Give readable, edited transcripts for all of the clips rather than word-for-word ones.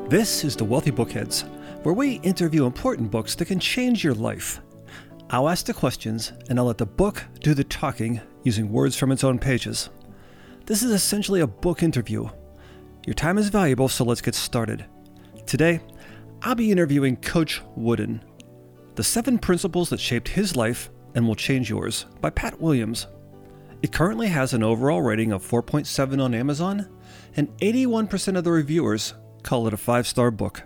This is the Wealthy Bookheads, where we interview important books that can change your life. I'll ask the questions, and I'll let the book do the talking using words from its own pages. This is essentially a book interview. Your time is valuable, so let's get started. Today, I'll be interviewing Coach Wooden, The 7 Principles That Shaped His Life and Will Change Yours by Pat Williams. It currently has an overall rating of 4.7 on Amazon, and 81% of the reviewers call it a 5-star book.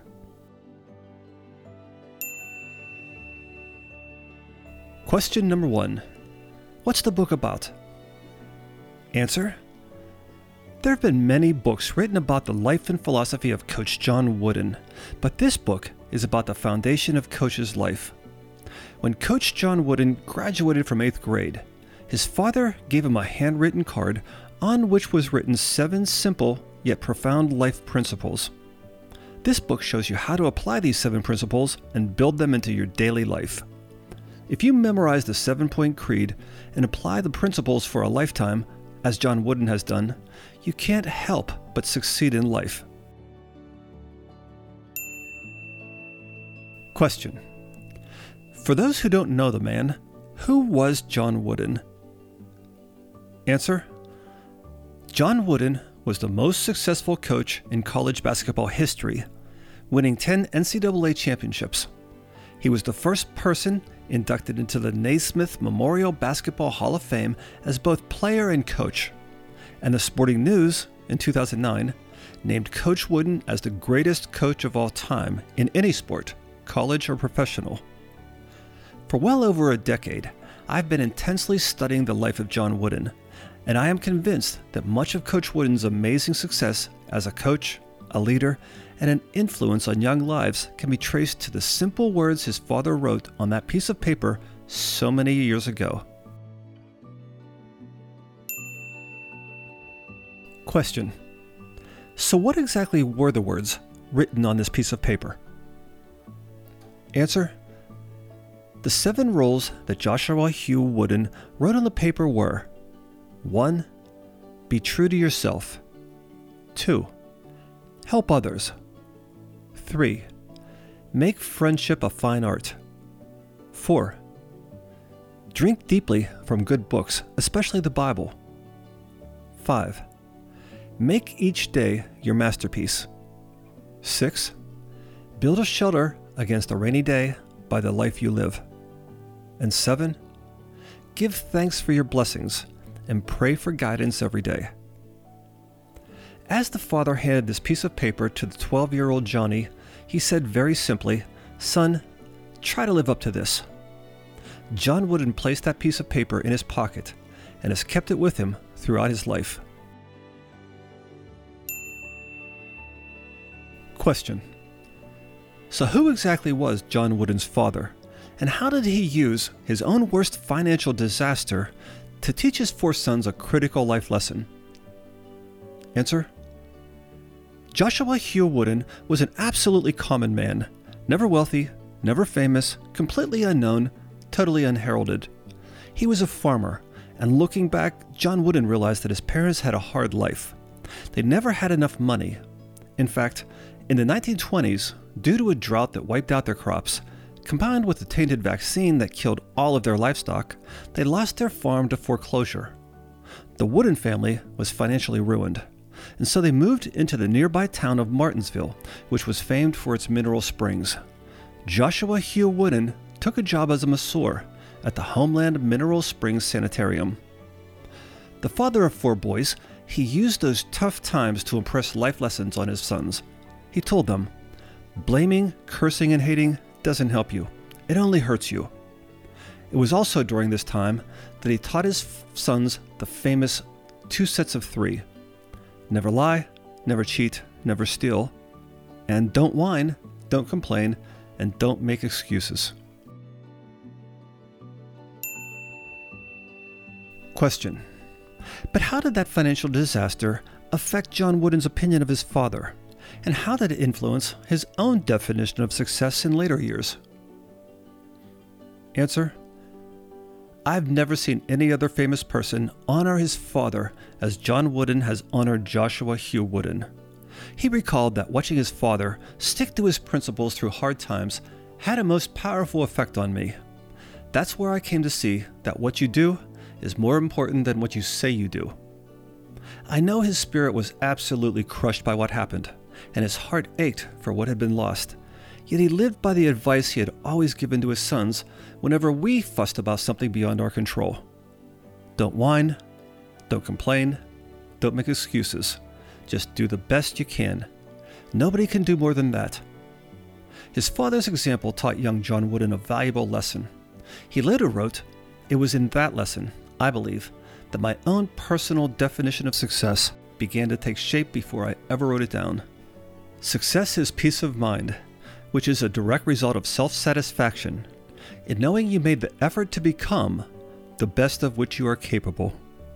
Question number 1. What's the book about? Answer: there have been many books written about the life and philosophy of Coach John Wooden, but this book is about the foundation of Coach's life. When Coach John Wooden graduated from 8th grade, his father gave him a handwritten card on which was written 7 simple yet profound life principles. This book shows you how to apply these 7 principles and build them into your daily life. If you memorize the 7-point creed and apply the principles for a lifetime, as John Wooden has done, you can't help but succeed in life. Question: for those who don't know the man, who was John Wooden? Answer: John Wooden was the most successful coach in college basketball history, winning 10 NCAA championships. He was the first person inducted into the Naismith Memorial Basketball Hall of Fame as both player and coach, and the Sporting News, in 2009, named Coach Wooden as the greatest coach of all time in any sport, college or professional. For well over a decade, I've been intensely studying the life of John Wooden, and I am convinced that much of Coach Wooden's amazing success as a coach, a leader, and an influence on young lives can be traced to the simple words his father wrote on that piece of paper so many years ago. Question: so what exactly were the words written on this piece of paper? Answer: the 7 rules that Joshua Hugh Wooden wrote on the paper were: 1. Be true to yourself. 2. Help others. 3. Make friendship a fine art. 4. Drink deeply from good books, especially the Bible. 5. Make each day your masterpiece. 6. Build a shelter against a rainy day by the life you live. And 7. Give thanks for your blessings and pray for guidance every day. As the father handed this piece of paper to the 12-year-old Johnny, he said very simply, "Son, try to live up to this." John Wooden placed that piece of paper in his pocket and has kept it with him throughout his life. Question: so who exactly was John Wooden's father, and how did he use his own worst financial disaster to teach his 4 sons a critical life lesson? Answer: Joshua Hugh Wooden was an absolutely common man, never wealthy, never famous, completely unknown, totally unheralded. He was a farmer, and looking back, John Wooden realized that his parents had a hard life. They never had enough money. In fact, in the 1920s, due to a drought that wiped out their crops, combined with a tainted vaccine that killed all of their livestock, they lost their farm to foreclosure. The Wooden family was financially ruined, and so they moved into the nearby town of Martinsville, which was famed for its mineral springs. Joshua Hugh Wooden took a job as a masseur at the Homeland Mineral Springs Sanitarium. The father of 4 boys, he used those tough times to impress life lessons on his sons. He told them, "Blaming, cursing, and hating doesn't help you. It only hurts you." It was also during this time that he taught his sons the famous 2 sets of 3. Never lie, never cheat, never steal, and don't whine, don't complain, and don't make excuses. Question: but how did that financial disaster affect John Wooden's opinion of his father, and how did it influence his own definition of success in later years? Answer: I've never seen any other famous person honor his father as John Wooden has honored Joshua Hugh Wooden. He recalled that watching his father stick to his principles through hard times had a most powerful effect on me. That's where I came to see that what you do is more important than what you say you do. I know his spirit was absolutely crushed by what happened, and his heart ached for what had been lost. Yet he lived by the advice he had always given to his sons whenever we fussed about something beyond our control. Don't whine, don't complain, don't make excuses. Just do the best you can. Nobody can do more than that. His father's example taught young John Wooden a valuable lesson. He later wrote, "It was in that lesson, I believe, that my own personal definition of success began to take shape before I ever wrote it down. Success is peace of mind, which is a direct result of self-satisfaction, in knowing you made the effort to become the best of which you are capable."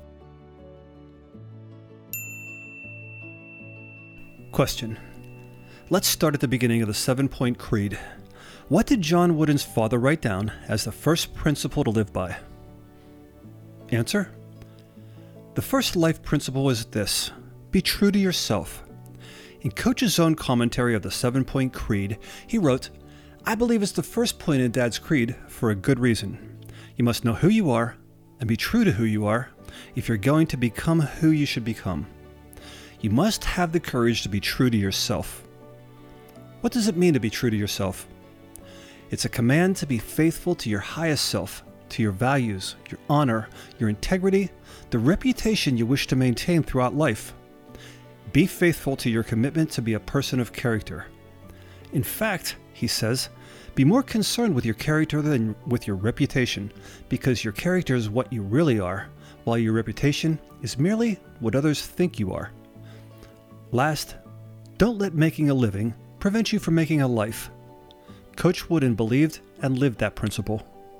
Question. Let's start at the beginning of the 7-Point Creed. What did John Wooden's father write down as the first principle to live by? Answer. The first life principle is this: be true to yourself. In Coach's own commentary of the 7-Point Creed, he wrote, "I believe it's the first point in Dad's creed for a good reason. You must know who you are and be true to who you are if you're going to become who you should become. You must have the courage to be true to yourself." What does it mean to be true to yourself? It's a command to be faithful to your highest self, to your values, your honor, your integrity, the reputation you wish to maintain throughout life. Be faithful to your commitment to be a person of character. In fact, he says, be more concerned with your character than with your reputation, because your character is what you really are, while your reputation is merely what others think you are. Last, don't let making a living prevent you from making a life. Coach Wooden believed and lived that principle.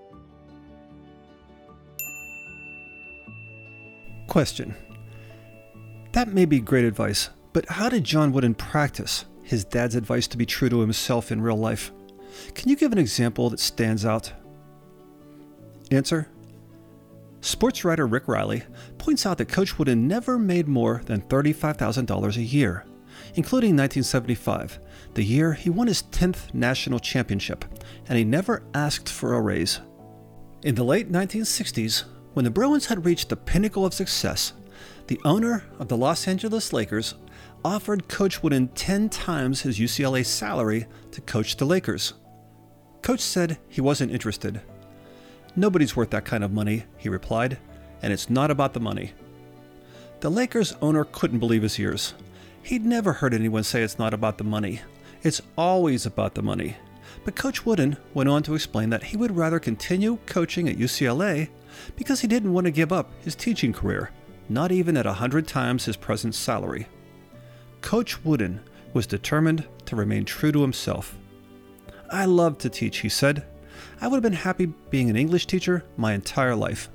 Question. That may be great advice, but how did John Wooden practice his dad's advice to be true to himself in real life? Can you give an example that stands out? Answer. Sports writer Rick Riley points out that Coach Wooden never made more than $35,000 a year, including 1975, the year he won his 10th national championship, and he never asked for a raise. In the late 1960s, when the Bruins had reached the pinnacle of success, the owner of the Los Angeles Lakers offered Coach Wooden 10 times his UCLA salary to coach the Lakers. Coach said he wasn't interested. "Nobody's worth that kind of money," he replied, "and it's not about the money." The Lakers owner couldn't believe his ears. He'd never heard anyone say it's not about the money. It's always about the money. But Coach Wooden went on to explain that he would rather continue coaching at UCLA because he didn't want to give up his teaching career, not even at 100 times his present salary. Coach Wooden was determined to remain true to himself. "I love to teach," he said. "I would have been happy being an English teacher my entire life."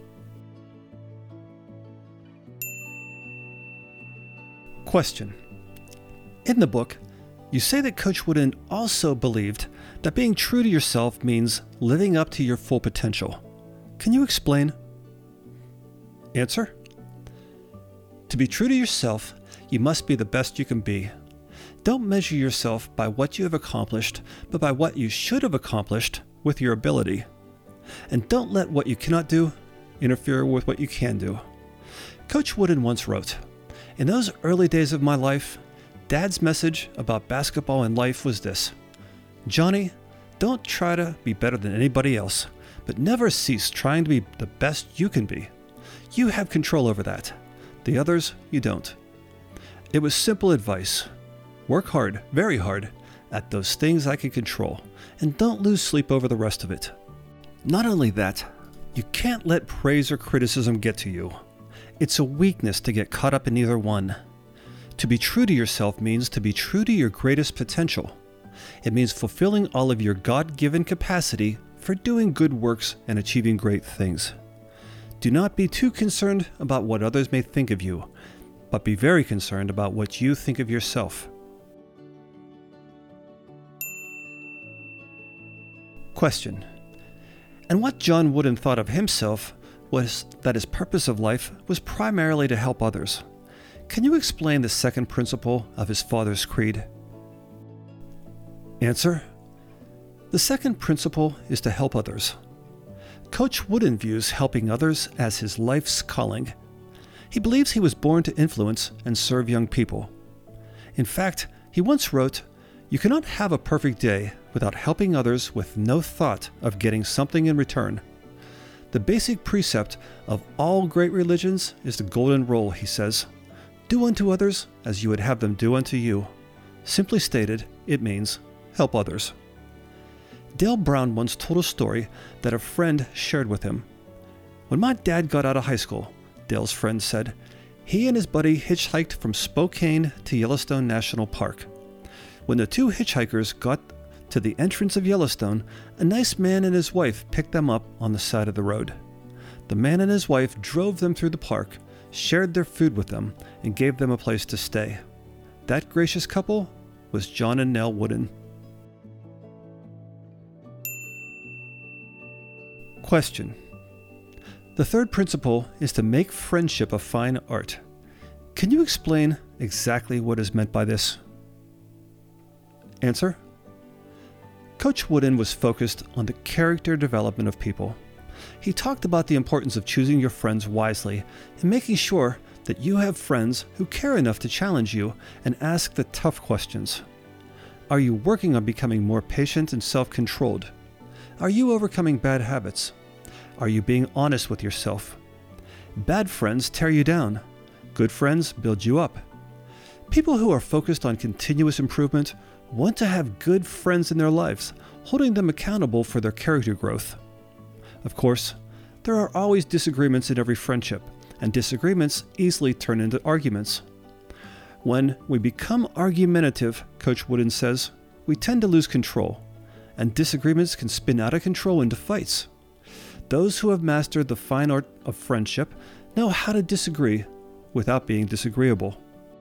Question. In the book, you say that Coach Wooden also believed that being true to yourself means living up to your full potential. Can you explain? Answer. To be true to yourself, you must be the best you can be. Don't measure yourself by what you have accomplished, but by what you should have accomplished with your ability. And don't let what you cannot do interfere with what you can do. Coach Wooden once wrote, "In those early days of my life, Dad's message about basketball and life was this: Johnny, don't try to be better than anybody else, but never cease trying to be the best you can be. You have control over that. The others, you don't." It was simple advice. Work hard, very hard, at those things I can control, and don't lose sleep over the rest of it. Not only that, you can't let praise or criticism get to you. It's a weakness to get caught up in either one. To be true to yourself means to be true to your greatest potential. It means fulfilling all of your God-given capacity for doing good works and achieving great things. Do not be too concerned about what others may think of you, but be very concerned about what you think of yourself. Question. And what John Wooden thought of himself was that his purpose of life was primarily to help others. Can you explain the second principle of his father's creed? Answer: the second principle is to help others. Coach Wooden views helping others as his life's calling. He believes he was born to influence and serve young people. In fact, he once wrote, "You cannot have a perfect day without helping others with no thought of getting something in return." The basic precept of all great religions is the golden rule, he says. Do unto others as you would have them do unto you. Simply stated, it means help others. Dale Brown once told a story that a friend shared with him. When my dad got out of high school, Dale's friend said, he and his buddy hitchhiked from Spokane to Yellowstone National Park. When the two hitchhikers got to the entrance of Yellowstone, a nice man and his wife picked them up on the side of the road. The man and his wife drove them through the park, shared their food with them, and gave them a place to stay. That gracious couple was John and Nell Wooden. Question: the third principle is to make friendship a fine art. Can you explain exactly what is meant by this? Answer: Coach Wooden was focused on the character development of people. He talked about the importance of choosing your friends wisely and making sure that you have friends who care enough to challenge you and ask the tough questions. Are you working on becoming more patient and self-controlled? Are you overcoming bad habits? Are you being honest with yourself? Bad friends tear you down. Good friends build you up. People who are focused on continuous improvement want to have good friends in their lives, holding them accountable for their character growth. Of course, there are always disagreements in every friendship, and disagreements easily turn into arguments. When we become argumentative, Coach Wooden says, we tend to lose control, and disagreements can spin out of control into fights. Those who have mastered the fine art of friendship know how to disagree without being disagreeable.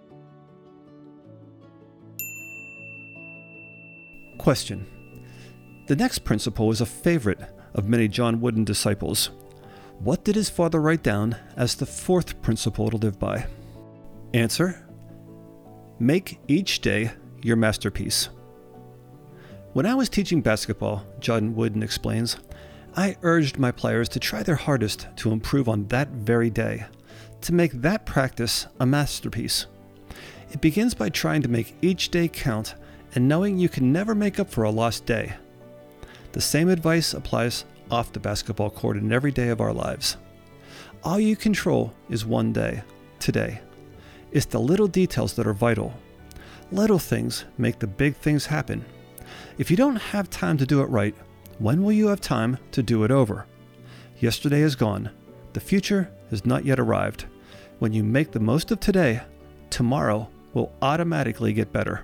Question: the next principle is a favorite of many John Wooden disciples. What did his father write down as the fourth principle to live by? Answer: make each day your masterpiece. When I was teaching basketball, John Wooden explains, I urged my players to try their hardest to improve on that very day, to make that practice a masterpiece. It begins by trying to make each day count and knowing you can never make up for a lost day. The same advice applies off the basketball court in every day of our lives. All you control is one day, today. It's the little details that are vital. Little things make the big things happen. If you don't have time to do it right, when will you have time to do it over? Yesterday is gone. The future has not yet arrived. When you make the most of today, tomorrow will automatically get better.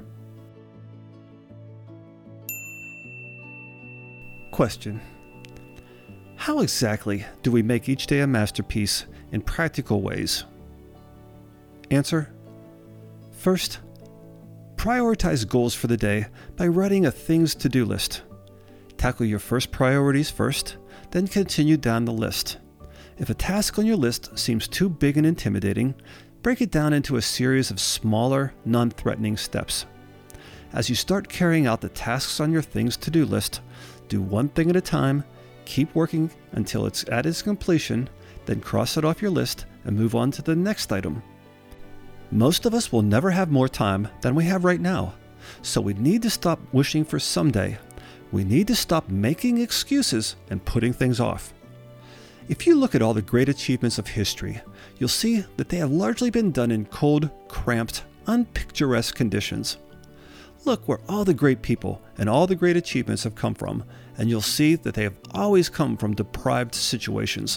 Question: how exactly do we make each day a masterpiece in practical ways? Answer: first, prioritize goals for the day by writing a things to-do list. Tackle your first priorities first, then continue down the list. If a task on your list seems too big and intimidating, break it down into a series of smaller, non-threatening steps. As you start carrying out the tasks on your things to-do list, do one thing at a time, keep working until it's at its completion, then cross it off your list and move on to the next item. Most of us will never have more time than we have right now, so we need to stop wishing for someday. We need to stop making excuses and putting things off. If you look at all the great achievements of history, you'll see that they have largely been done in cold, cramped, unpicturesque conditions. Look where all the great people and all the great achievements have come from, and you'll see that they have always come from deprived situations.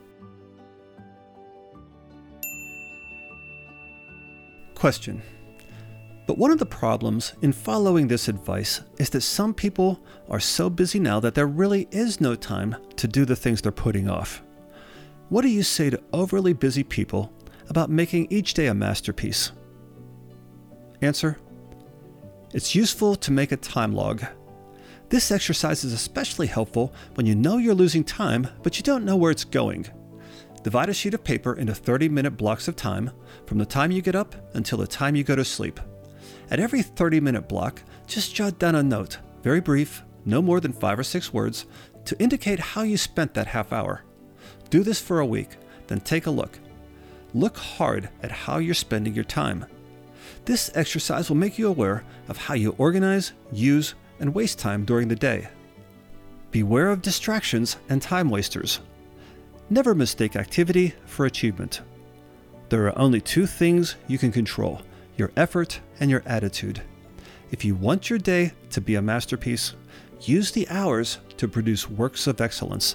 Question: but one of the problems in following this advice is that some people are so busy now that there really is no time to do the things they're putting off. What do you say to overly busy people about making each day a masterpiece? Answer: it's useful to make a time log. This exercise is especially helpful when you know you're losing time, but you don't know where it's going. Divide a sheet of paper into 30-minute blocks of time from the time you get up until the time you go to sleep. At every 30-minute block, just jot down a note, very brief, no more than 5 or 6 words, to indicate how you spent that half hour. Do this for a week, then take a look. Look hard at how you're spending your time. This exercise will make you aware of how you organize, use, and waste time during the day. Beware of distractions and time wasters. Never mistake activity for achievement. There are only 2 things you can control: your effort and your attitude. If you want your day to be a masterpiece, use the hours to produce works of excellence.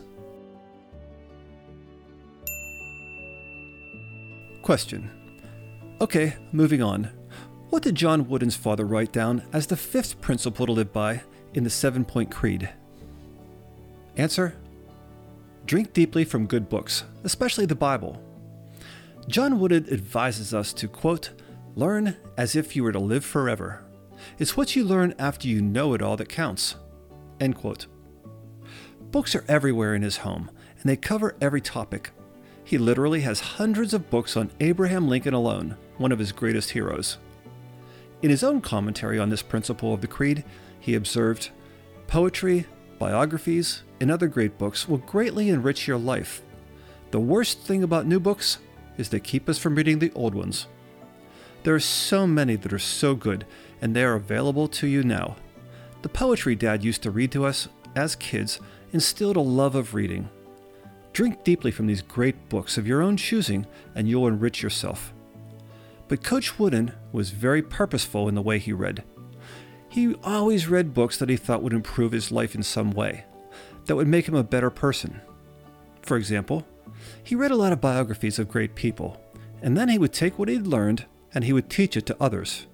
Question. Okay, moving on. What did John Wooden's father write down as the 5th principle to live by in the 7-Point Creed? Answer. Drink deeply from good books, especially the Bible. John Wooden advises us to, quote, learn as if you were to live forever. It's what you learn after you know it all that counts. End quote. Books are everywhere in his home, and they cover every topic. He literally has hundreds of books on Abraham Lincoln alone, one of his greatest heroes. In his own commentary on this principle of the Creed, he observed, poetry, biographies, and other great books will greatly enrich your life. The worst thing about new books is they keep us from reading the old ones. There are so many that are so good, and they are available to you now. The poetry Dad used to read to us as kids instilled a love of reading. Drink deeply from these great books of your own choosing, and you'll enrich yourself. But Coach Wooden was very purposeful in the way he read. He always read books that he thought would improve his life in some way, that would make him a better person. For example, he read a lot of biographies of great people, and then he would take what he'd learned and he would teach it to others.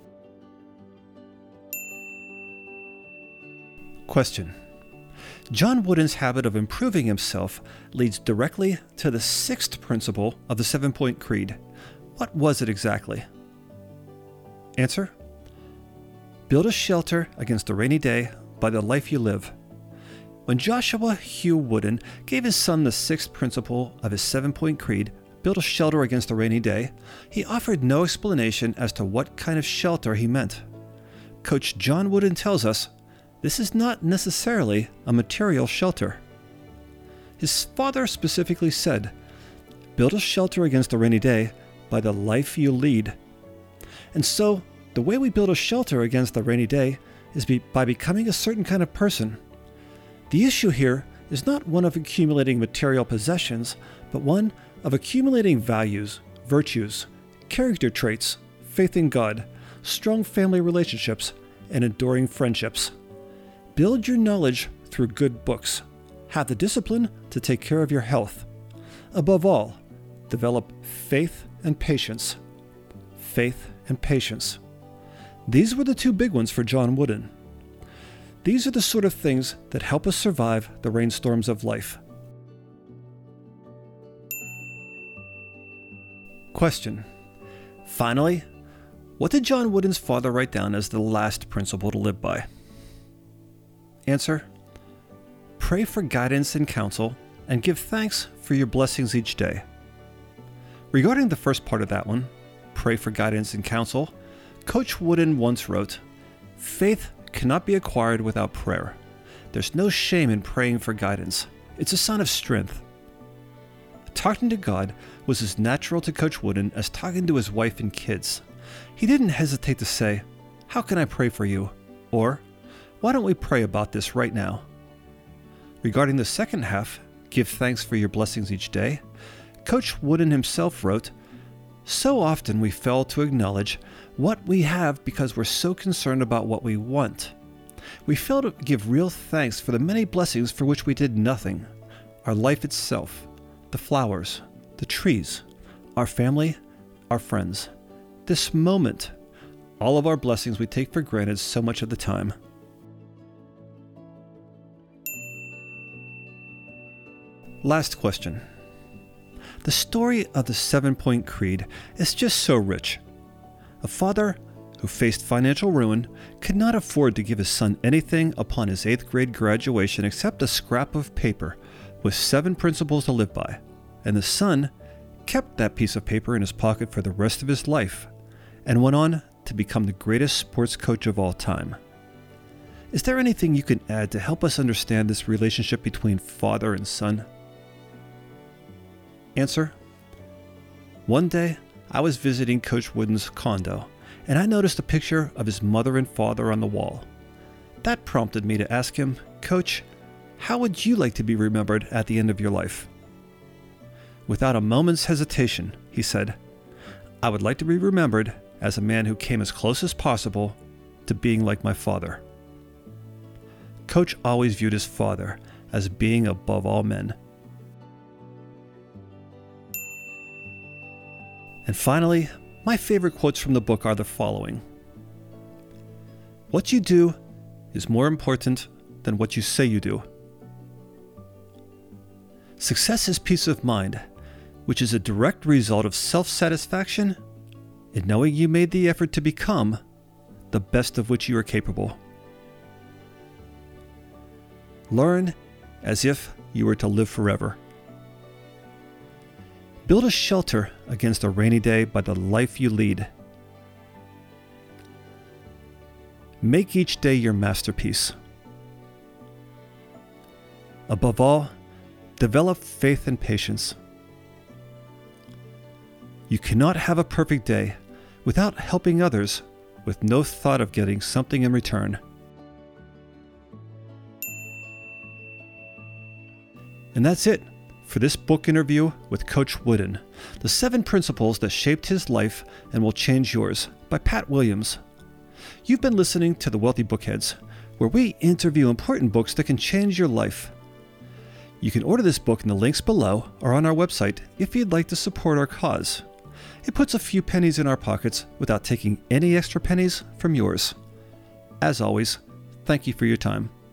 Question. John Wooden's habit of improving himself leads directly to the 6th principle of the 7-Point Creed. What was it exactly? Answer. Build a shelter against a rainy day by the life you live. When Joshua Hugh Wooden gave his son the 6th principle of his 7-Point Creed, build a shelter against a rainy day, he offered no explanation as to what kind of shelter he meant. Coach John Wooden tells us this is not necessarily a material shelter. His father specifically said, build a shelter against a rainy day by the life you lead. And so, the way we build a shelter against a rainy day is by becoming a certain kind of person. The issue here is not one of accumulating material possessions, but one of accumulating values, virtues, character traits, faith in God, strong family relationships, and enduring friendships. Build your knowledge through good books. Have the discipline to take care of your health. Above all, develop faith and patience. Faith and patience. These were the 2 big ones for John Wooden. These are the sort of things that help us survive the rainstorms of life. Question. Finally, what did John Wooden's father write down as the last principle to live by? Answer. Pray for guidance and counsel, and give thanks for your blessings each day. Regarding the first part of that one, pray for guidance and counsel, Coach Wooden once wrote, faith cannot be acquired without prayer. There's no shame in praying for guidance. It's a sign of strength. Talking to God was as natural to Coach Wooden as talking to his wife and kids. He didn't hesitate to say, how can I pray for you? Or, why don't we pray about this right now? Regarding the second half, give thanks for your blessings each day, Coach Wooden himself wrote, so often we fail to acknowledge what we have because we're so concerned about what we want. We fail to give real thanks for the many blessings for which we did nothing. Our life itself, the flowers, the trees, our family, our friends. This moment, all of our blessings we take for granted so much of the time. Last question. The story of the 7-Point Creed is just so rich. A father who faced financial ruin could not afford to give his son anything upon his 8th grade graduation except a scrap of paper with 7 principles to live by. and the son kept that piece of paper in his pocket for the rest of his life and went on to become the greatest sports coach of all time. Is there anything you can add to help us understand this relationship between father and son? Answer: one day, I was visiting Coach Wooden's condo, and I noticed a picture of his mother and father on the wall. That prompted me to ask him, "Coach, how would you like to be remembered at the end of your life?" Without a moment's hesitation, he said, "I would like to be remembered as a man who came as close as possible to being like my father." Coach always viewed his father as being above all men. And finally, my favorite quotes from the book are the following: "What you do is more important than what you say you do." Success is peace of mind, which is a direct result of self-satisfaction in knowing you made the effort to become the best of which you are capable. Learn as if you were to live forever. Build a shelter against a rainy day by the life you lead. Make each day your masterpiece. Above all, develop faith and patience. You cannot have a perfect day without helping others with no thought of getting something in return. And that's it for this book interview with Coach Wooden, The 7 Principles That Shaped His Life and Will Change Yours, by Pat Williams. You've been listening to The Wealthy Bookheads, where we interview important books that can change your life. You can order this book in the links below or on our website if you'd like to support our cause. It puts a few pennies in our pockets without taking any extra pennies from yours. As always, thank you for your time.